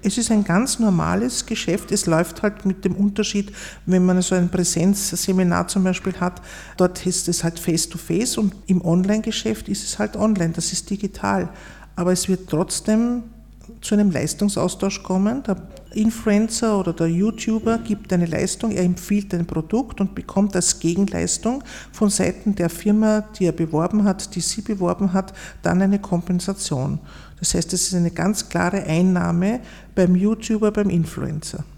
Es ist ein ganz normales Geschäft. Es läuft halt mit dem Unterschied, wenn man so ein Präsenzseminar zum Beispiel hat, dort ist es halt face-to-face und im Online-Geschäft ist es halt online, das ist digital. Aber es wird trotzdem zu einem Leistungsaustausch kommen. Der Influencer oder der YouTuber gibt eine Leistung, er empfiehlt ein Produkt und bekommt als Gegenleistung von Seiten der Firma, die er beworben hat, die sie beworben hat, dann eine Kompensation. Das heißt, es ist eine ganz klare Einnahme beim YouTuber, beim Influencer.